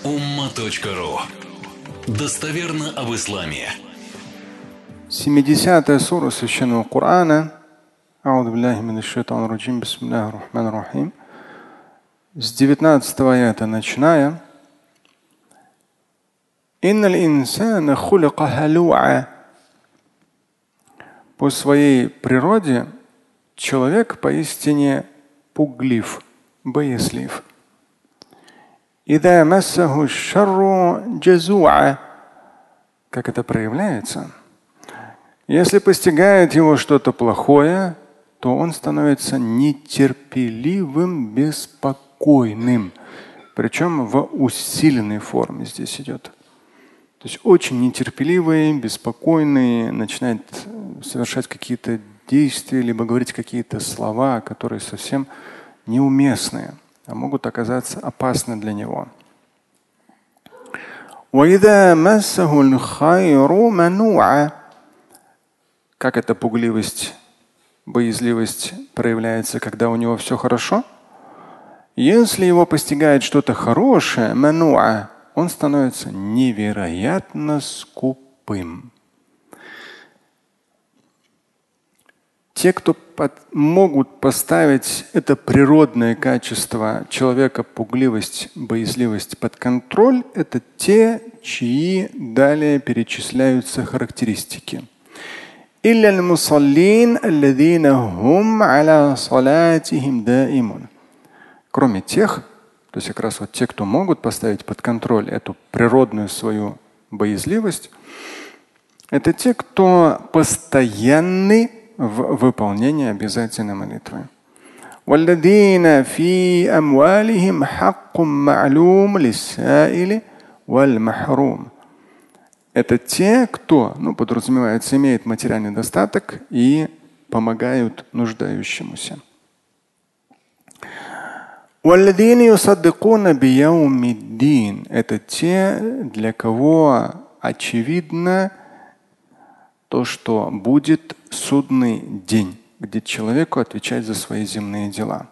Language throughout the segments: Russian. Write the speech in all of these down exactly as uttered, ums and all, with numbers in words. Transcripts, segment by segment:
умма точка ру. Достоверно об исламе. семидесятая сура Священного Корана. Ауду биллахи минаш шайтанир раджим. Бисмиллахир рахманир рахим. С девятнадцатого аята начиная. Инналь инсана хулика халуа. По своей природе человек поистине пуглив, боязлив. Ида массаху шарру джазуа. Как это проявляется? Если постигает его что-то плохое, то он становится нетерпеливым, беспокойным. Причем в усиленной форме здесь идет. То есть очень нетерпеливый, беспокойный, начинает совершать какие-то действия, либо говорить какие-то слова, которые совсем неуместные, а могут оказаться опасны для него. Как эта пугливость, боязливость проявляется, когда у него все хорошо? Если его постигает что-то хорошее, мануа, он становится невероятно скупым. Те, кто под, могут поставить это природное качество человека, пугливость, боязливость, под контроль, это те, чьи далее перечисляются характеристики. Кроме тех, то есть как раз вот те, кто могут поставить под контроль эту природную свою боязливость, это те, кто постоянны в выполнении обязательной молитвы. Это те, кто, ну, подразумевается, имеет материальный достаток и помогают нуждающемуся. Это те, для кого очевидно то, что будет судный день, где человеку отвечать за свои земные дела.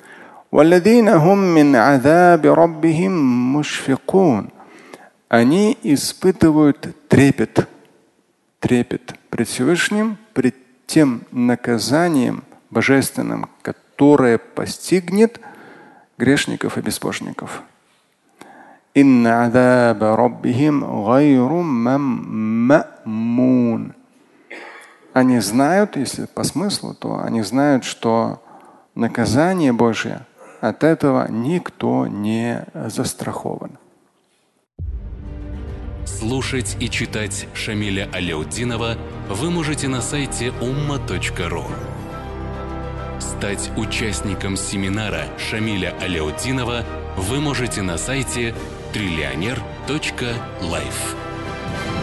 Они испытывают трепет, трепет пред Всевышним, пред тем наказанием божественным, которое постигнет грешников и безбожников. Инна адаба раббихим гайру маммун. Они знают, если по смыслу, то они знают, что наказание Божие от этого никто не застрахован. Слушать и читать Шамиля Аляутдинова вы можете на сайте умма точка ру. Стать участником семинара Шамиля Аляутдинова вы можете на сайте триллионер точка лайф.